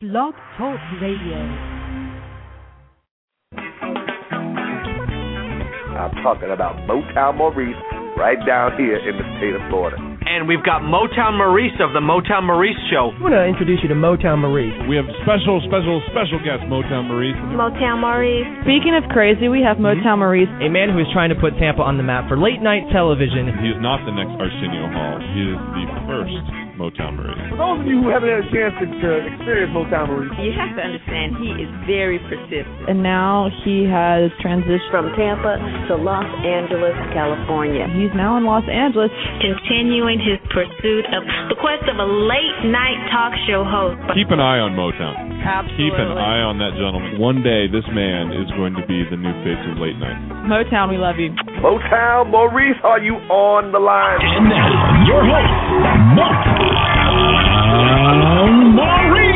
Blog Talk Radio. I'm talking about Motown Maurice right down here in the state of Florida. And we've got Motown Maurice of the Motown Maurice Show. I want to introduce you to Motown Maurice. We have special guest, Motown Maurice. Motown Maurice. Speaking of crazy, we have Motown Maurice. A man who is trying to put Tampa on the map for late-night television. He is not the next Arsenio Hall. He is the first Motown Maurice. For those of you who haven't had a chance to experience Motown Maurice, You have to understand, he is very persistent. And now he has transitioned From Tampa to Los Angeles, California. He's now in Los Angeles. Continuing his pursuit of the quest of a late-night talk show host. Keep an eye on Motown. Absolutely. Keep an eye on that gentleman. One day, this man is going to be the new face of late night. Motown, we love you. Motown Maurice, are you on the line? And now, your host, Motown Maurice.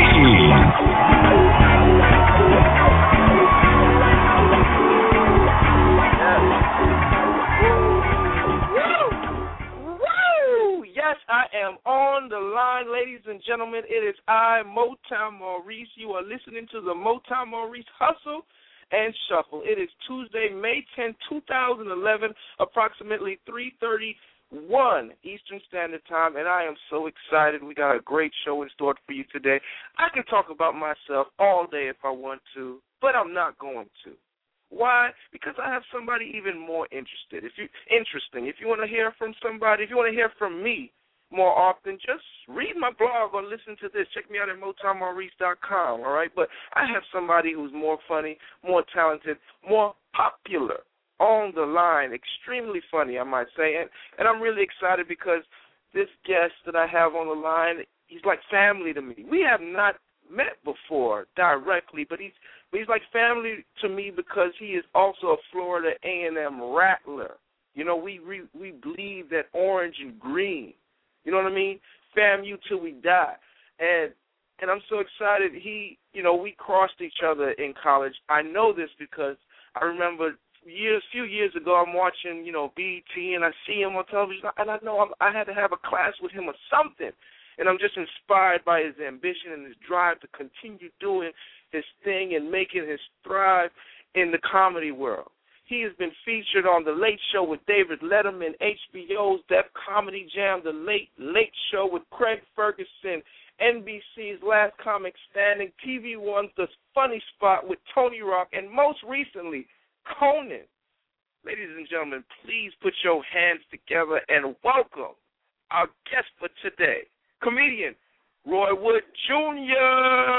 Yes, I am on the line, ladies and gentlemen. It is I, Motown Maurice. You are listening to the Motown Maurice Hustle and Shuffle. It is Tuesday, May 10, 2011, approximately 3:31 Eastern Standard Time, and I am so excited. We got a great show in store for you today. I can talk about myself all day if I want to, but I'm not going to. Why? Because I have somebody even more interesting. If you want to hear from somebody, if you want to hear from me more often, just read my blog or listen to this. Check me out at MotownMaurice.com, all right? But I have somebody who's more funny, more talented, more popular on the line, extremely funny, I might say. And I'm really excited because this guest that I have on the line, he's like family to me. We have not met before directly, but he's like family to me because he is also a Florida A&M Rattler. You know, we bleed that orange and green. You know what I mean? FAMU till we die. And I'm so excited. We crossed each other in college. I know this because I remember few years ago, I'm watching, BET, and I see him on television, and I know I had to have a class with him or something. And I'm just inspired by his ambition and his drive to continue doing his thing and making his thrive in the comedy world. He has been featured on The Late Show with David Letterman, HBO's Def Comedy Jam, The Late Show with Craig Ferguson, NBC's Last Comic Standing, TV One's The Funny Spot with Tony Rock, and most recently, Conan. Ladies and gentlemen, please put your hands together and welcome our guest for today, comedian Roy Wood Jr.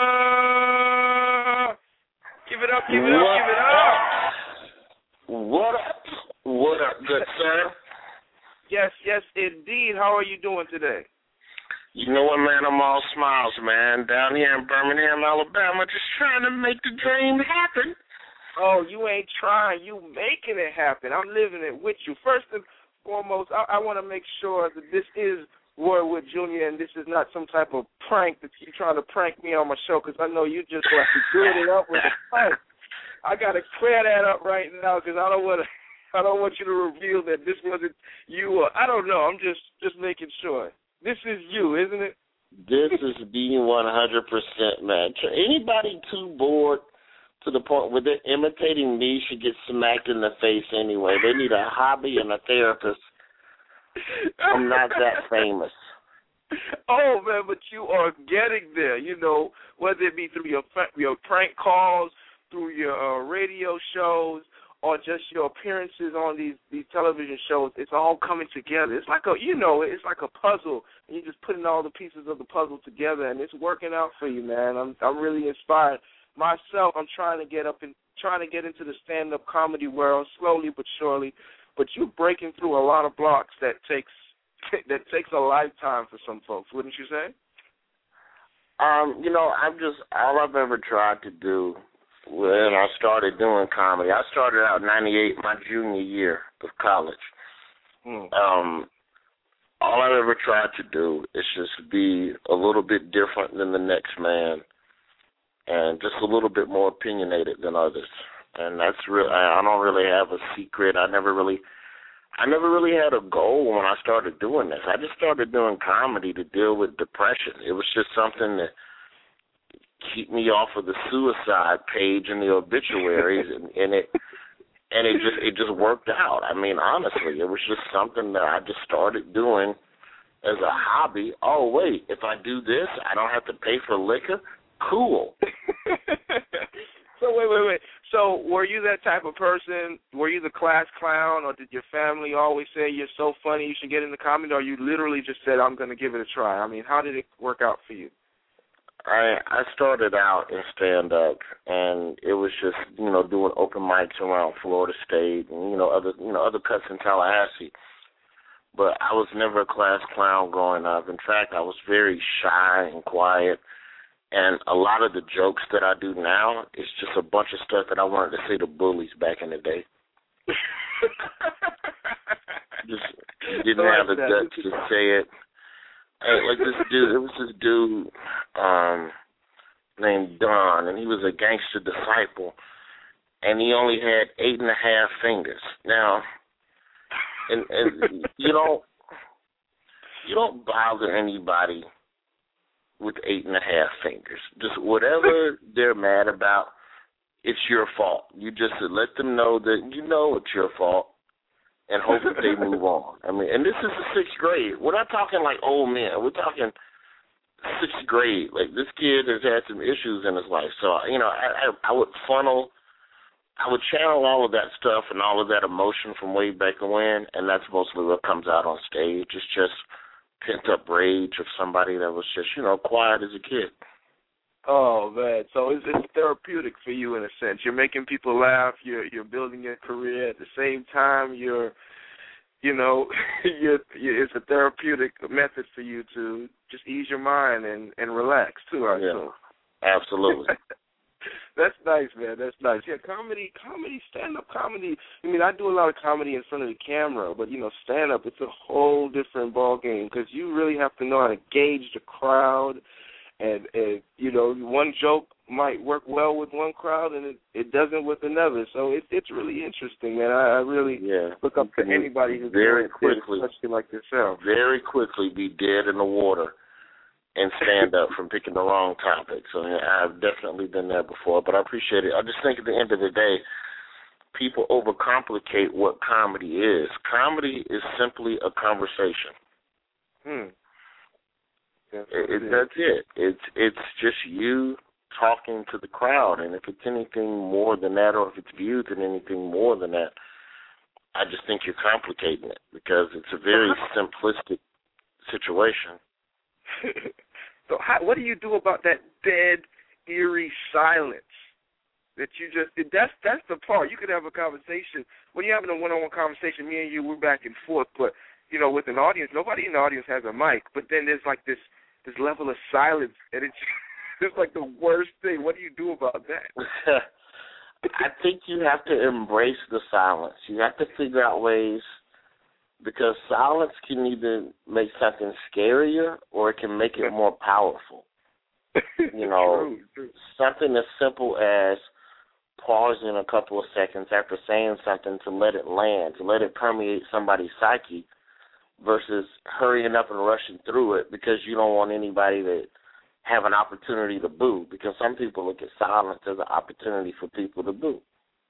Give it up, give it up, give it up. What up? What up, good sir? Yes, indeed. How are you doing today? You know what, man? I'm all smiles, man. Down here in Birmingham, Alabama, just trying to make the dream happen. Oh, you ain't trying. You making it happen. I'm living it with you. First and foremost, I want to make sure that this is Roy Wood Jr., and this is not some type of prank that you're trying to prank me on my show, because I know you just want to good it up with a prank. I got to clear that up right now because I don't want you to reveal that this wasn't you. Or I don't know. I'm just making sure. This is you, isn't it? This is being 100%, man. Anybody too bored to the point where they're imitating me should get smacked in the face anyway. They need a hobby and a therapist. I'm not that famous. Oh, man, but you are getting there, whether it be through your prank calls, through your radio shows, or just your appearances on these television shows. It's all coming together. It's like it's like a puzzle, and you're just putting all the pieces of the puzzle together, and it's working out for you, man. I'm really inspired. Myself, I'm trying to get into the stand-up comedy world slowly but surely. But you're breaking through a lot of blocks that takes a lifetime for some folks, wouldn't you say? All I've ever tried to do when I started doing comedy, I started out in 98, my junior year of college. All I've ever tried to do is just be a little bit different than the next man and just a little bit more opinionated than others. And that's real. I don't really have a secret. I never really had a goal when I started doing this. I just started doing comedy to deal with depression. It was just something that keep me off of the suicide page in the obituaries, and it just worked out. I mean, honestly, it was just something that I just started doing as a hobby. Oh, wait, if I do this, I don't have to pay for liquor? Cool. So wait. So were you that type of person? Were you the class clown, or did your family always say you're so funny you should get into comedy, or you literally just said, I'm going to give it a try? I mean, how did it work out for you? I started out in stand-up, and it was just, doing open mics around Florida State and, other cuts in Tallahassee. But I was never a class clown growing up. In fact, I was very shy and quiet. And a lot of the jokes that I do now is just a bunch of stuff that I wanted to say to bullies back in the day. Just didn't have the guts to say it. Like this dude, it was this dude named Don, and he was a gangster disciple, and he only had 8.5 fingers. Now, and you don't bother anybody with 8.5 fingers. Just whatever they're mad about, it's your fault. You just let them know that it's your fault and hope that they move on. I mean, and this is the 6th grade. We're not talking like old men. We're talking 6th grade. Like, this kid has had some issues in his life. So, I would channel all of that stuff and all of that emotion from way back when, and that's mostly what comes out on stage. It's just pent-up rage of somebody that was just, quiet as a kid. Oh, man. So it's therapeutic for you in a sense. You're making people laugh. You're building your career. At the same time, it's a therapeutic method for you to just ease your mind and relax, too, I assume. Absolutely. That's nice, man. That's nice. Yeah, comedy, stand-up comedy. I mean, I do a lot of comedy in front of the camera, but, stand-up, it's a whole different ballgame because you really have to know how to gauge the crowd. And one joke might work well with one crowd and it doesn't with another. So it's really interesting, man. I really look up to anybody who's very quickly, especially like yourself. Very quickly be dead in the water and stand up from picking the wrong topic. So I've definitely been there before, but I appreciate it. I just think at the end of the day, people overcomplicate what comedy is. Comedy is simply a conversation. That's it. It's just you talking to the crowd, and if it's anything more than that, or if it's viewed than anything more than that, I just think you're complicating it because it's a very simplistic situation. So what do you do about that dead, eerie silence that you just – that's the part. You could have a conversation. When you're having a one-on-one conversation, me and you, we're back and forth, but, with an audience, nobody in the audience has a mic, but then there's like this level of silence, and it's like the worst thing. What do you do about that? I think you have to embrace the silence. You have to figure out ways – because silence can either make something scarier or it can make it more powerful. True. Something as simple as pausing a couple of seconds after saying something to let it land, to let it permeate somebody's psyche versus hurrying up and rushing through it because you don't want anybody to have an opportunity to boo, because some people look at silence as an opportunity for people to boo.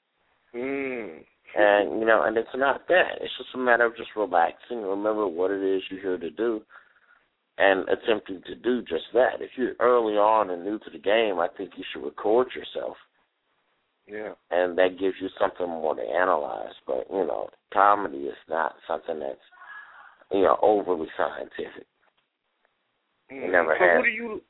And, and it's not that. It's just a matter of just relaxing, remember what it is you're here to do, and attempting to do just that. If you're early on and new to the game, I think you should record yourself. Yeah. And that gives you something more to analyze. But, comedy is not something that's, overly scientific. It never has.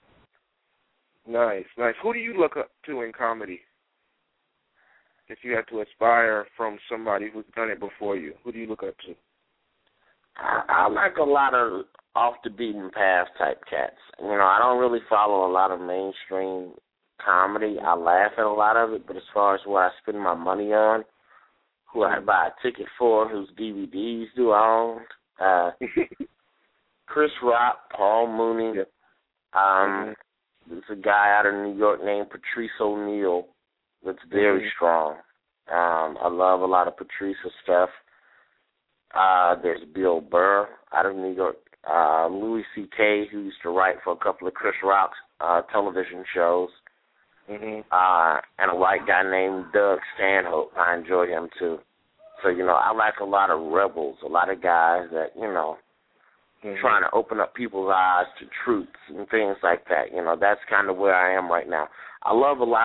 Nice. Who do you look up to in comedy? If you had to aspire from somebody who's done it before you, who do you look up to? I like a lot of off-the-beaten-path type cats. I don't really follow a lot of mainstream comedy. I laugh at a lot of it, but as far as what I spend my money on, who I buy a ticket for, whose DVDs do I own, Chris Rock, Paul Mooney, there's a guy out of New York named Patrice O'Neal that's very strong. I love a lot of Patrice's stuff. There's Bill Burr out of New York. Louis C.K., who used to write for a couple of Chris Rock's television shows. and a white guy named Doug Stanhope. I enjoy him too. So, I like a lot of rebels, a lot of guys that, trying to open up people's eyes to truths and things like that. That's kind of where I am right now. I love a lot.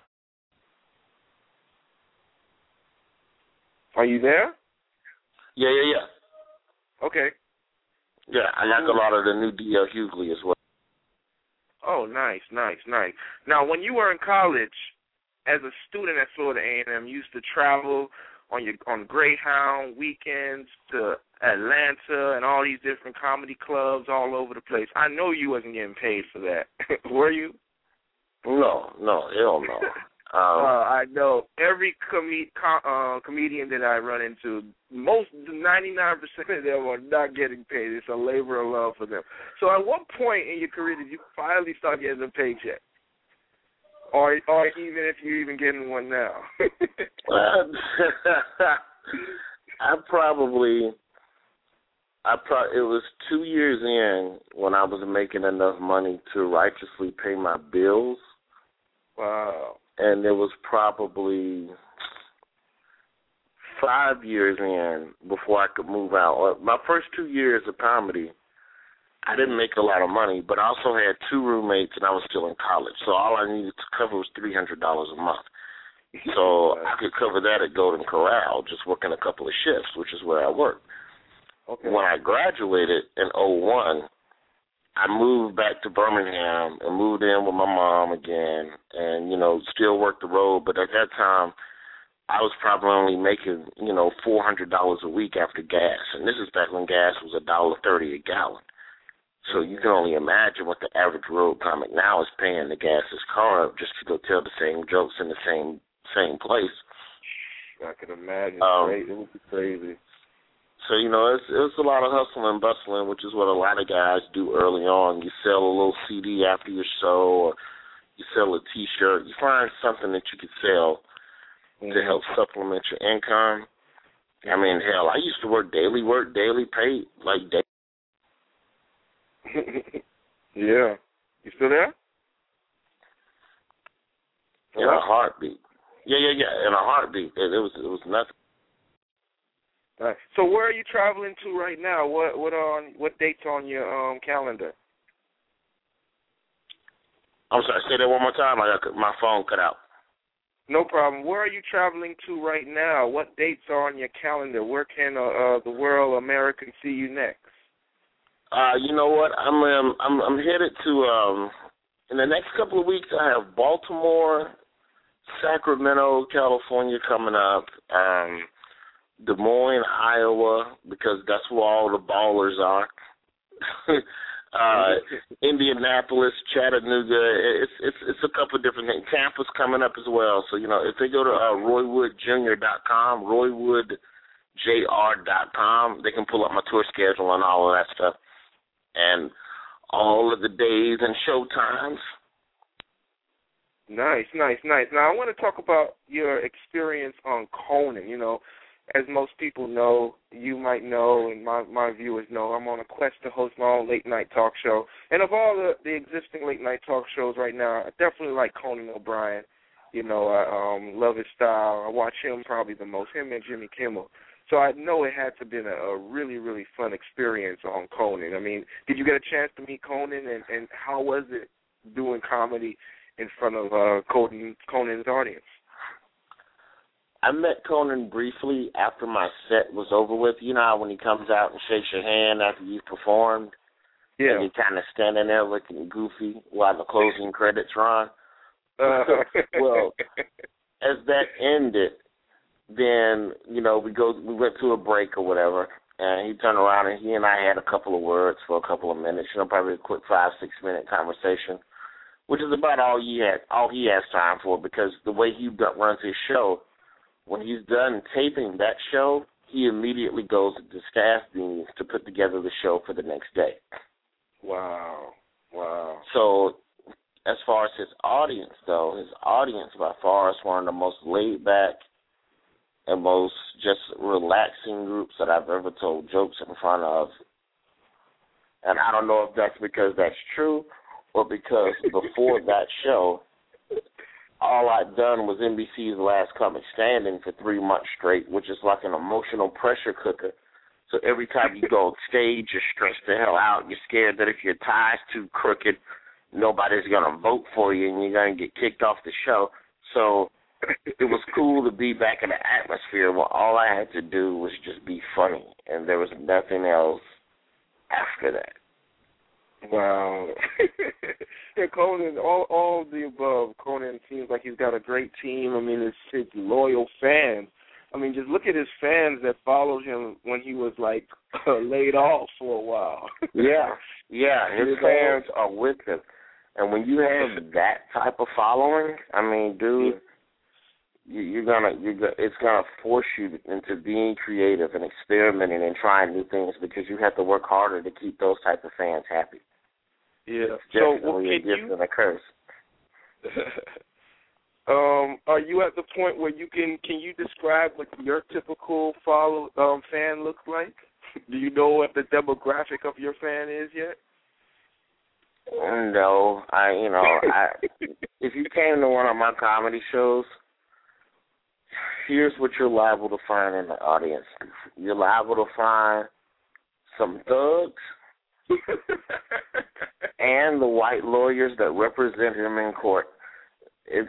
Are you there? Yeah. Okay. Yeah, I like a lot of the new D.L. Hughley as well. Oh, nice. Now, when you were in college, as a student at Florida A&M, you used to travel on Greyhound weekends to Atlanta and all these different comedy clubs all over the place. I know you wasn't getting paid for that. Were you? No, hell no. I know every comedian that I run into, 99% of them are not getting paid. It's a labor of love for them. So at what point in your career did you finally start getting a paycheck? Or even if you're even getting one now? It was 2 years in when I was making enough money to righteously pay my bills. Wow. And it was probably 5 years in before I could move out. My first 2 years of comedy, I didn't make a lot of money, but I also had 2 roommates and I was still in college. So all I needed to cover was $300 a month. So I could cover that at Golden Corral, just working a couple of shifts, which is where I worked. Okay. When I graduated in 2001, I moved back to Birmingham and moved in with my mom again and, still worked the road. But at that time, I was probably only making, $400 a week after gas. And this is back when gas was $1.30 a gallon. So you can only imagine what the average road comic now is paying to gas his car up just to go tell the same jokes in the same place. I can imagine. It would be crazy. So, it's a lot of hustle and bustling, which is what a lot of guys do early on. You sell a little CD after your show, or you sell a T-shirt. You find something that you could sell to help supplement your income. I mean, hell, I used to work daily, paid, like day. Yeah. You still there? In a heartbeat. Yeah, in a heartbeat. It was nothing. Right. So where are you traveling to right now? What dates on your calendar? I'm sorry, say that one more time. My phone cut out. No problem. Where are you traveling to right now? What dates are on your calendar? Where can the world, America, see you next? You know what? I'm headed to in the next couple of weeks. I have Baltimore, Sacramento, California coming up. Des Moines, Iowa, because that's where all the ballers are. Indianapolis, Chattanooga. It's a couple of different things. Tampa's coming up as well. So, if they go to RoyWoodJr.com, RoyWoodJR.com, they can pull up my tour schedule and all of that stuff. And all of the days and show times. Nice. Now, I want to talk about your experience on Conan. As most people know, you might know, and my viewers know, I'm on a quest to host my own late-night talk show. And of all the existing late-night talk shows right now, I definitely like Conan O'Brien. I love his style. I watch him probably the most, him and Jimmy Kimmel. So I know it had to have been a really, really fun experience on Conan. I mean, did you get a chance to meet Conan, and how was it doing comedy in front of Conan's audience? I met Conan briefly after my set was over with. You know how when he comes out and shakes your hand after you've performed? Yeah. And you're kind of standing there looking goofy while the closing credits run? Well, as that ended, then, we went to a break or whatever, and he turned around and he and I had a couple of words for a couple of minutes, probably a quick 5-6 minute conversation, which is about all he has time for, because the way he runs his show, when he's done taping that show, he immediately goes to staff meetings to put together the show for the next day. Wow. So as far as his audience, though, his audience by far is one of the most laid-back and most just relaxing groups that I've ever told jokes in front of. And I don't know if that's because that's true or because before that show, all I'd done was NBC's Last Comic Standing for 3 months straight, which is like an emotional pressure cooker. So every time you go on stage, you're stressed the hell out. You're scared that if your tie's too crooked, nobody's going to vote for you and you're going to get kicked off the show. So it was cool to be back in the atmosphere where all I had to do was just be funny, and there was nothing else after that. Wow. Yeah, Conan, all the above. Conan seems like he's got a great team. I mean, it's his loyal fans. I mean, just look at his fans that followed him when he was, like, laid off for a while. Yeah, his fans are with him. And when you have that type of following, I mean, dude, it's gonna force you into being creative and experimenting and trying new things because you have to work harder to keep those type of fans happy. Yeah. It's definitely a gift and a curse. Are you at the point where you can you describe what your typical fan looks like? Do you know what the demographic of your fan is yet? No, if you came to one of my comedy shows, here's what you're liable to find in the audience. You're liable to find some thugs and the white lawyers that represent him in court. It's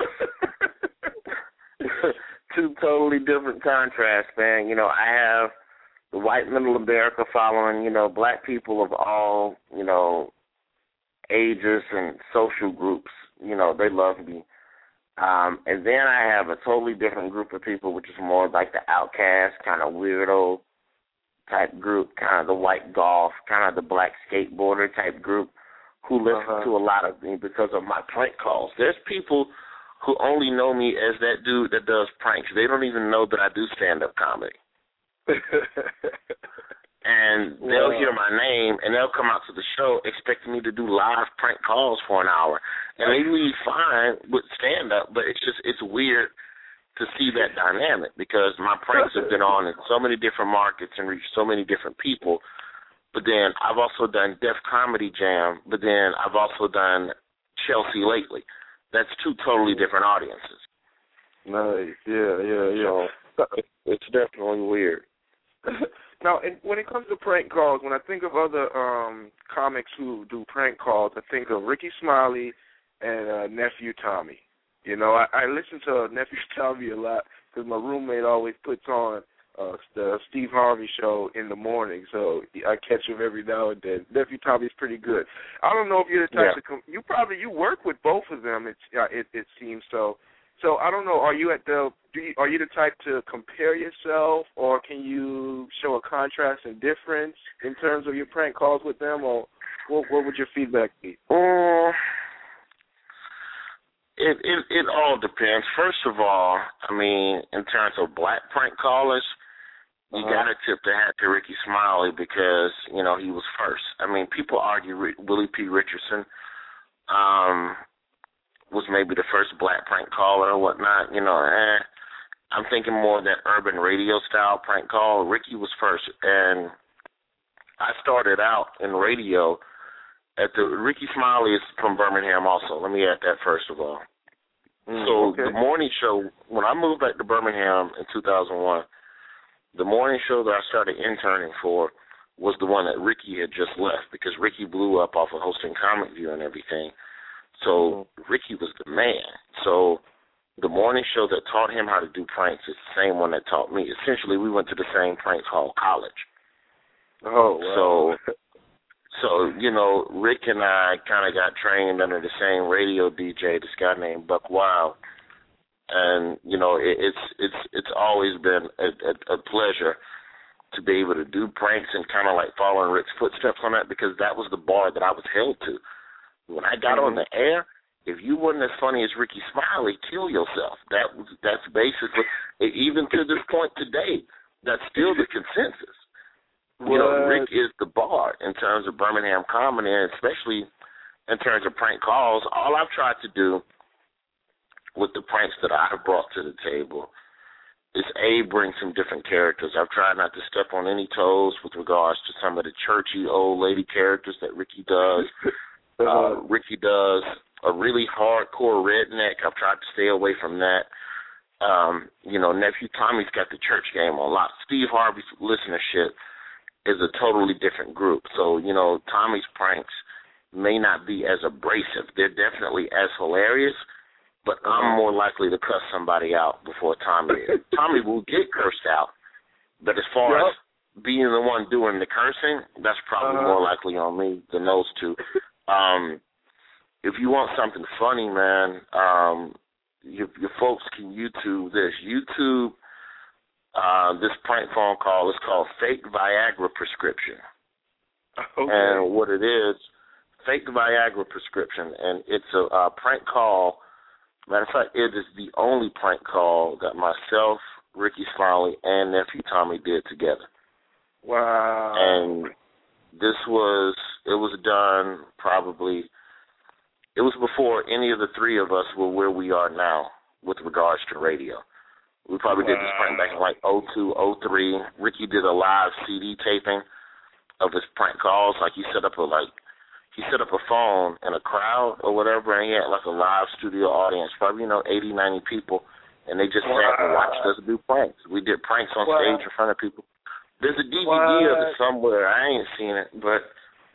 two totally different contrasts, man. You know, I have the white middle America following, you know, black people of all, you know, ages and social groups. You know, they love me. And then I have a totally different group of people, which is more like the outcast, kind of weirdo type group, kind of the white golf, kind of the black skateboarder type group who listen to a lot of me because of my prank calls. There's people who only know me as that dude that does pranks. They don't even know that I do stand-up comedy. And they'll hear my name, and they'll come out to the show expecting me to do live prank calls for an hour. And they leave fine with stand-up, but it's weird to see that dynamic because my pranks have been on in so many different markets and reached so many different people. But then I've also done Def Comedy Jam, but then I've also done Chelsea lately. That's two totally different audiences. Nice. Yeah. So it's definitely weird. Now, when it comes to prank calls, when I think of other comics who do prank calls, I think of Ricky Smiley and Nephew Tommy. You know, I listen to Nephew Tommy a lot because my roommate always puts on the Steve Harvey show in the morning, so I catch him every now and then. Nephew Tommy's pretty good. I don't know if you're the type to you work with both of them. It seems so. So I don't know. Are you the type to compare yourself, or can you show a contrast and difference in terms of your prank calls with them, or what would your feedback be? It all depends. First of all, I mean, in terms of black prank callers, you got to tip the hat to Ricky Smiley because, you know, he was first. I mean, people argue Willie P. Richardson was maybe the first black prank caller or whatnot. You know, I'm thinking more of that urban radio style prank call. Ricky was first, and I started out in radio Ricky Smiley is from Birmingham also. Let me add that first of all. The morning show, when I moved back to Birmingham in 2001, the morning show that I started interning for was the one that Ricky had just left because Ricky blew up off of hosting Comic View and everything. So Ricky was the man. So the morning show that taught him how to do pranks is the same one that taught me. Essentially, we went to the same prank called college. Oh, wow. So, you know, Rick and I kind of got trained under the same radio DJ, this guy named Buck Wild. And, you know, it's always been a pleasure to be able to do pranks and kind of like following Rick's footsteps on that because that was the bar that I was held to. When I got on the air, if you weren't as funny as Ricky Smiley, kill yourself. That's basically, even to this point today, that's still the consensus. You know, Rick is the bar in terms of Birmingham comedy, and especially in terms of prank calls. All I've tried to do with the pranks that I have brought to the table is, bring some different characters. I've tried not to step on any toes with regards to some of the churchy old lady characters that Ricky does. Ricky does a really hardcore redneck. I've tried to stay away from that. Nephew Tommy's got the church game on lock. Steve Harvey's listenership is a totally different group. So, Tommy's pranks may not be as abrasive. They're definitely as hilarious, but I'm more likely to cuss somebody out before Tommy is. Tommy will get cursed out, but as far as being the one doing the cursing, that's probably more likely on me than those two. If you want something funny, man, your folks can YouTube this. YouTube this prank phone call is called Fake Viagra Prescription. Okay. And what it is, Fake Viagra Prescription, and it's a prank call. Matter of fact, it is the only prank call that myself, Ricky Smiley, and Nephew Tommy did together. Wow. And it was done probably, it was before any of the three of us were where we are now with regards to radio. We probably did this prank back in like 02, 03. Ricky did a live CD taping of his prank calls. Like he set up a phone in a crowd or whatever, and he had like a live studio audience, probably 80, 90 people, and they just sat and watched us do pranks. We did pranks on stage in front of people. There's a DVD of it somewhere. I ain't seen it, but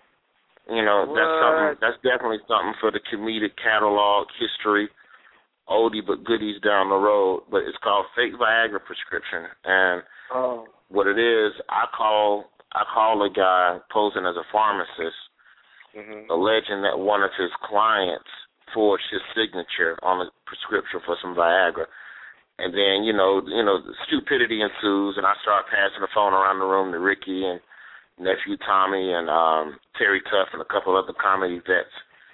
that's definitely something for the comedic catalog history. Oldie but goodies down the road, but it's called Fake Viagra Prescription. And what it is, I call a guy posing as a pharmacist, alleging that one of his clients forged his signature on a prescription for some Viagra. And then, the stupidity ensues, and I start passing the phone around the room to Ricky and Nephew Tommy and Terry Tuff and a couple other comedy vets.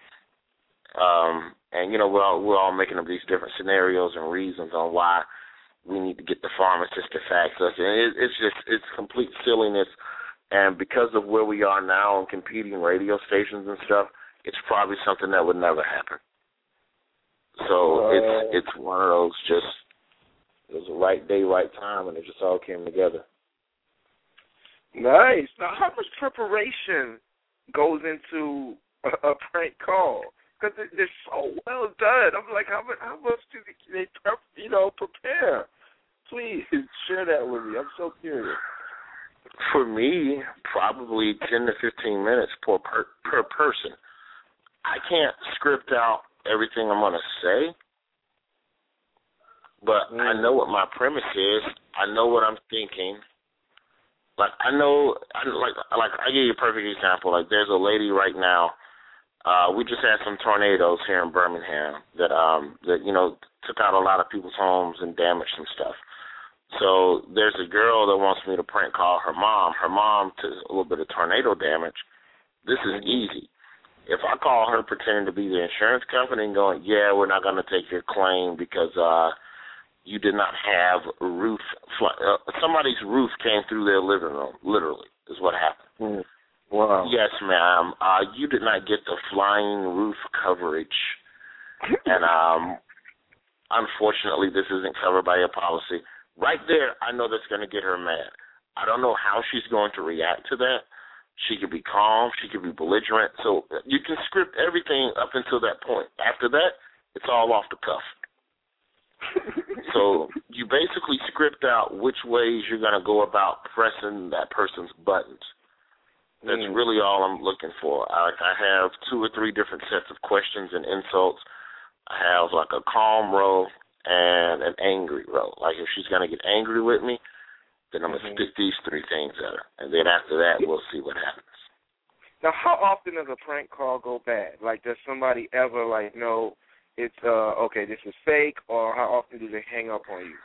And, we're all making up these different scenarios and reasons on why we need to get the pharmacist to fax us. And it's complete silliness. And because of where we are now on competing radio stations and stuff, it's probably something that would never happen. So it's one of those it was the right day, right time, and it just all came together. Nice. Now, how much preparation goes into a prank call? Because they're so well done. I'm like, how much do they prepare? Please share that with me. I'm so curious. For me, probably 10 to 15 minutes per person. I can't script out everything I'm going to say, but I know what my premise is. I know what I'm thinking. Like, I give you a perfect example. Like, there's a lady right now. We just had some tornadoes here in Birmingham that took out a lot of people's homes and damaged some stuff. So there's a girl that wants me to prank call her mom. Her mom took a little bit of tornado damage. This is easy. If I call her pretending to be the insurance company and going, yeah, we're not going to take your claim because you did not have a roof. Somebody's roof came through their living room, literally, is what happened. Wow. Yes, ma'am. You did not get the flying roof coverage. And unfortunately, this isn't covered by your policy. Right there, I know that's going to get her mad. I don't know how she's going to react to that. She could be calm. She could be belligerent. So you can script everything up until that point. After that, it's all off the cuff. So you basically script out which ways you're going to go about pressing that person's buttons. That's really all I'm looking for. I have 2 or 3 different sets of questions and insults. I have like a calm row and an angry row. Like if she's going to get angry with me, then I'm going to spit these 3 things at her. And then after that, we'll see what happens. Now, how often does a prank call go bad? Like, does somebody ever, know it's, okay, this is fake, or how often do they hang up on you?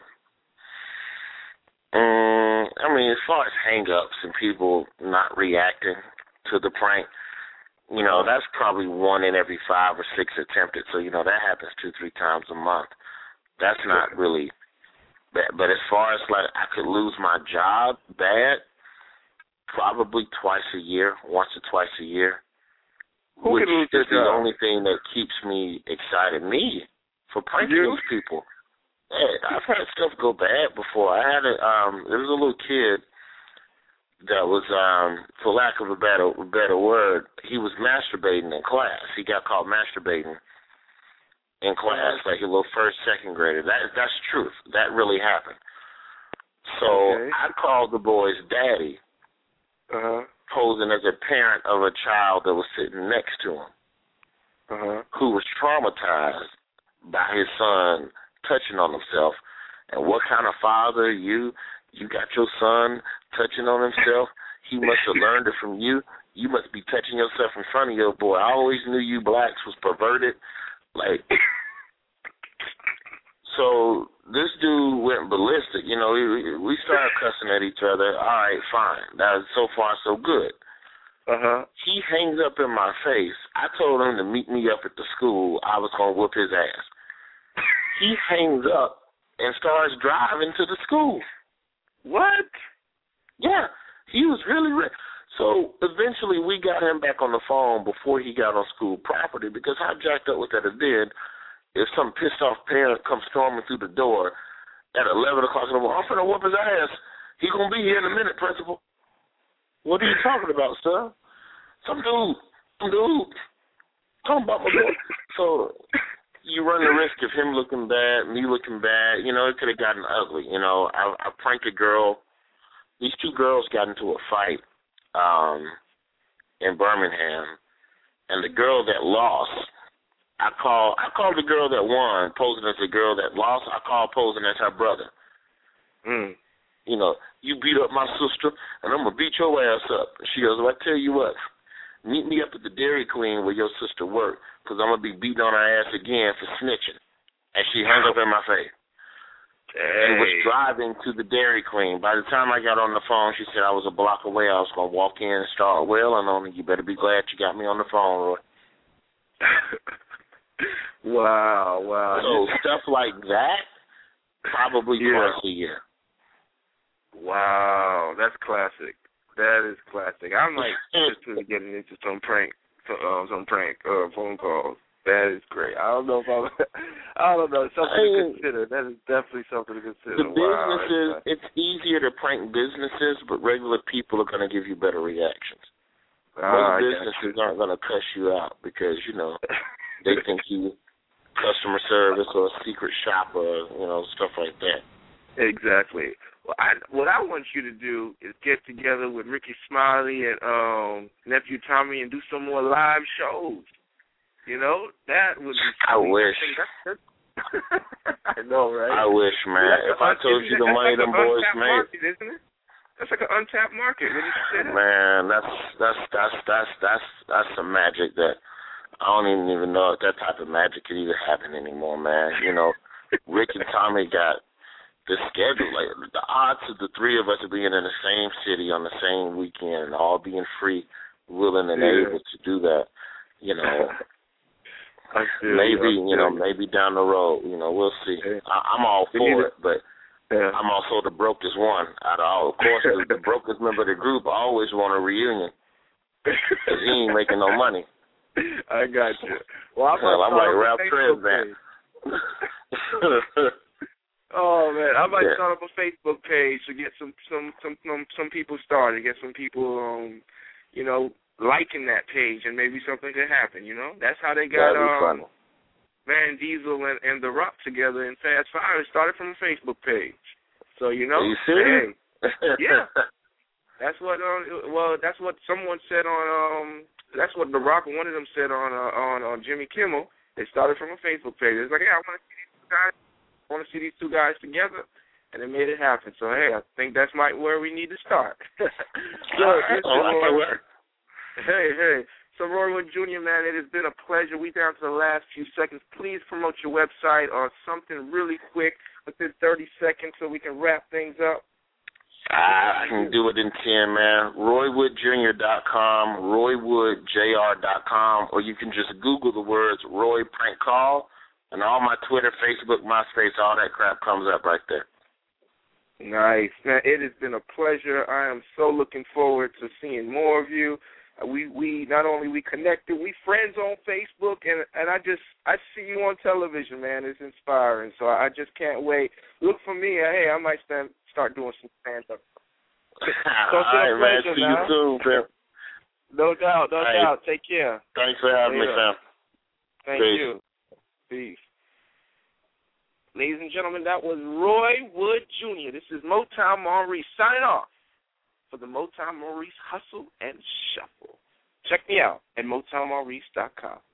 As far as hang-ups and people not reacting to the prank, that's probably 1 in every 5 or 6 attempted. So, that happens 2-3 times a month. That's not really bad. But as far as, I could lose my job bad, probably twice a year, once or twice a year. Which is the only thing that keeps me excited. Me, for pranking these people. Hey, I've had stuff go bad before. I had there was a little kid that was, for lack of a better word, he was masturbating in class. He got caught masturbating in class, like a little first, second grader. That's truth. That really happened. So I called the boy's daddy, posing as a parent of a child that was sitting next to him, who was traumatized by his son touching on himself. And what kind of father are you? You got your son touching on himself. He must have learned it from you. You must be touching yourself in front of your boy. I always knew you blacks was perverted. Like, so this dude went ballistic. You know, we started cussing at each other. All right, fine. That was so far so good. He hangs up in my face. I told him to meet me up at the school. I was going to whoop his ass. He hangs up and starts driving to the school. What? Yeah, he was really So eventually we got him back on the phone before he got on school property, because how jacked up would that have been if some pissed off parent comes storming through the door at 11 o'clock in the morning. I'm finna whoop his ass. He gonna be here in a minute, principal. What are you talking about, sir? Some dude. Talking about my boy. So you run the risk of him looking bad, me looking bad. You know, it could have gotten ugly. You know, I pranked a girl. These two girls got into a fight in Birmingham, and the girl that lost, I called the girl that won, posing as the girl that lost. I called posing as her brother. You know, you beat up my sister, and I'm going to beat your ass up. She goes, well, I tell you what, meet me up at the Dairy Queen where your sister worked, because I'm going to be beating on her ass again for snitching. And she hung up in my face. And was driving to the Dairy Queen. By the time I got on the phone, she said I was a block away. I was going to walk in and start wailing on her. You better be glad you got me on the phone, Roy. Wow. So stuff like that, probably twice a year. Wow, that's classic. That is classic. I'm like just getting into some prank phone calls. That is great. I don't know. Something to consider. That is definitely something to consider. The businesses, it's easier to prank businesses, but regular people are going to give you better reactions. Most businesses aren't going to cuss you out because, you know, they think you customer service or a secret shopper, you know, stuff like that. Exactly. Well, what I want you to do is get together with Ricky Smiley and nephew Tommy and do some more live shows. You know, that would be I wish. I know, right? I wish, man. If I told you the money them boys made. Market, isn't it? That's like an untapped market. Man, that's some magic that I don't even know if that type of magic could even happen anymore, man. You know, Rick and Tommy got the schedule. Like, the odds of the three of us being in the same city on the same weekend, all being free, willing, and able to do that, you know. Maybe down the road, you know, we'll see. I'm all for it, but I'm also the brokest one out of all. Of course, the brokest member of the group always want a reunion because he ain't making no money. I got you. Well, I'm like Ralph Tresvant. Oh man, I might start up a Facebook page to get some people started, get some people, you know, liking that page, and maybe something could happen, you know? That's how they got Van Diesel and The Rock together in Fast Fire. It started from a Facebook page. So, you know, are you serious? Yeah. That's what that's what someone said on that's what The Rock, one of them said on Jimmy Kimmel. They started from a Facebook page. It's like, yeah, I want to see these two guys together, and they made it happen. So, hey, I think that's where we need to start. Hey. So, Roy Wood Jr., man, it has been a pleasure. We're down to the last few seconds. Please promote your website or something really quick within 30 seconds so we can wrap things up. I can do it in 10, man. RoyWoodJr.com, RoyWoodJr.com, or you can just Google the words Roy Prank Call, and all my Twitter, Facebook, MySpace, all that crap comes up right there. Nice. Man, it has been a pleasure. I am so looking forward to seeing more of you. We not only we connected, we friends on Facebook, and I see you on television, man. It's inspiring. So I just can't wait. Look for me. Hey, I might start doing some stand-up. All right, man. See you soon, Pimp. No doubt. Take care. Thanks for having me, Sam. Thank you. Peace. Ladies and gentlemen, that was Roy Wood Jr. This is Motown Maurice signing off for the Motown Maurice Hustle and Shuffle. Check me out at MotownMaurice.com.